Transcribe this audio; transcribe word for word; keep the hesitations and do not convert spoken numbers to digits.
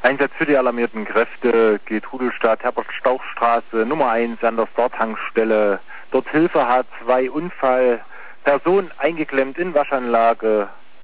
Einsatz für die alarmierten Kräfte geht Hudelstadt, Herbert-Stauch-Straße, Nummer eins an der Star-Tankstelle. Dort Hilfe H zwei Unfall, Person eingeklemmt in Waschanlage.